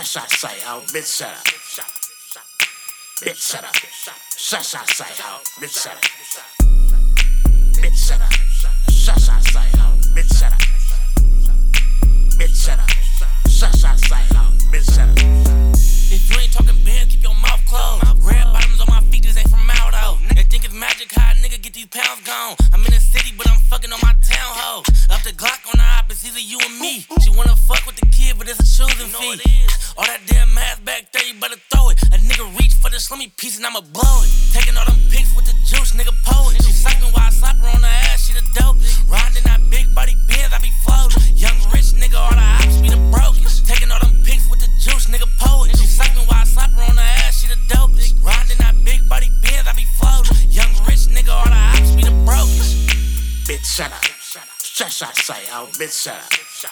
Shut say ho, bitch shut up. Bitch shut up. Shut say ho, bitch shut up. Bitch shut up. Shut say ho, bitch shut up. Bitch shut up. Shut say ho, bitch shut up. If you ain't talking bands, keep your mouth closed. Red bottoms on my feet, this ain't from Maldo. They think it's magic how a nigga get these pounds gone. I'm in the city, but I'm fucking on my town hoe. Up the Glock on the op, it's either you and me. She wanna fuck with the kid, but it's a choosing fee. All that damn math back there, you better throw it. A nigga reach for the slummy piece and I'ma blow it. Taking all them pics with the juice, nigga poet. She sucking while I slap her on the ass, she the dope. Riding that big body Benz, I be floating. Young rich nigga, all the ops be the brokest. Taking all them pics with the juice, nigga poet. She sucking while I slap her on the ass, she the dope. Riding that big body Benz, I be floating. Young rich nigga, all the ops be the brokest. Bitch shut up. Shut say ho, bitch shut up.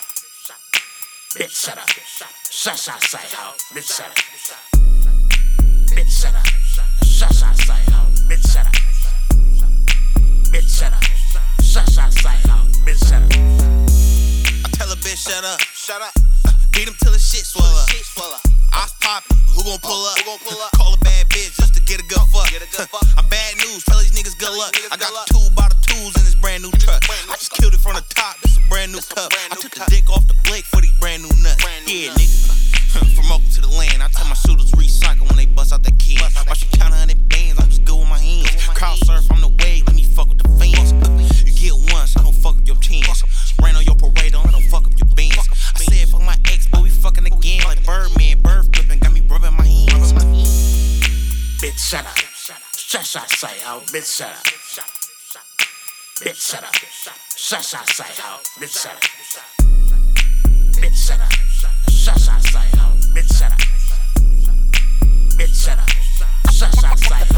Bitch shut up. Shut say ho, bitch shut up. Bitch shut up. Shut say ho, bitch shut up. Bitch shut up. Shut say ho, bitch shut up. I tell a bitch shut up. Shut up. Beat him till the shit swell up. I was poppin', who gon' pull up? Call a bad bitch just to get a good fuck. I'm bad news, tell these niggas good luck. I got the 2 by the 2s in this brand new truck. I just killed it from the top, this a brand new cup. I took the dick off the Blake for these brand new nuts. Yeah, nigga. From Oakland to the land, I tell my shooters recycle when they bust out that key. Watch you count 100 bands, I'm just good with my hands. Crowd surf, I'm the wave, let me fuck with the fans. You get once, I don't fuck up your chance. Rain on your parade, don't let them fuck up your bands. I said fuck my ex, but we fucking again like Birdman. Bird flipping, got me rubbing my hands. Bitch shut up. Shut say ho, bitch shut up. Bitch shut up. Shut say ho, bitch shut up. Bitch shut up. Shut say ho, bitch shut up. Bitch shut up. Shut say ho.